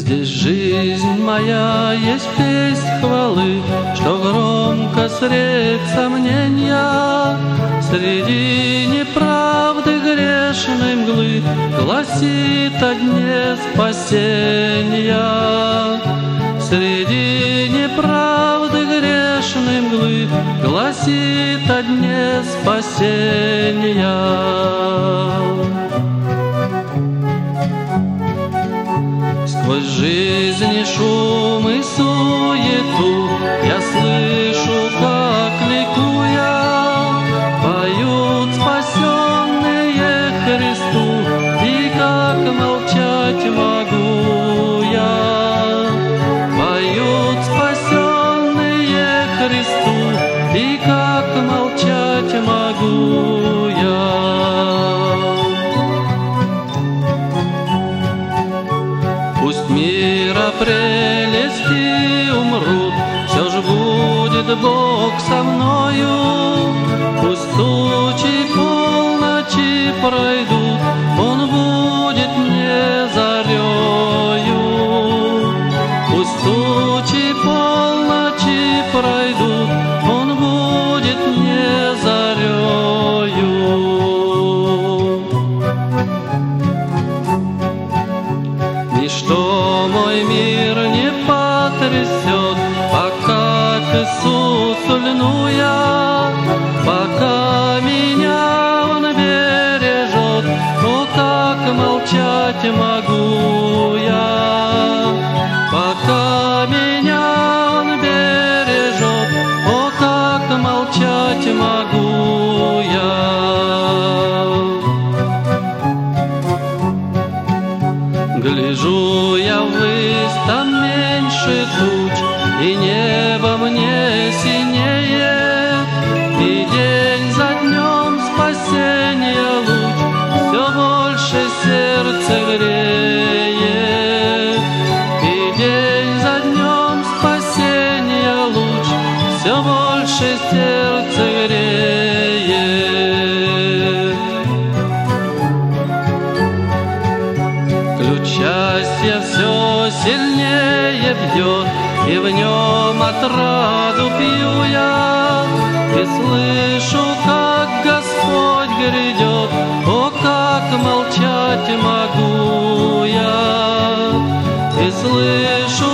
Здесь жизнь моя есть песнь хвалы, что громко средь сомнения, среди неправды грешной мглы гласит о дне спасения. Среди неправды грешной мглы гласит о дне спасения. Сквозь жизни шум и суету я слышу, как ликуя поют спасенные Христу, и как молчать могу я. Поют спасенные Христу, и как молчать могу я. Пусть мира прелести умрут, все ж будет Бог со мною. Пусть тучи полночи пройдут, Он будет мне зарею. Пусть тучи полночи пройдут, Он будет мне зарею. Ничто мой мир не потрясет, пока к Иисусу льну я, пока меня Он бережет. О, как молчать могу я, пока меня Он бережет. О, как молчать могу я. Гляжу я ввысь, там меньше туч, и небо мне синеет, и день за днем спасения луч все больше сердце греет. И день за днем спасения луч все больше сердце греет. Ключ счастья все сильнее бьет, и в нем отраду пью я, и слышу, как Господь грядет. О, как молчать могу я, и слышу,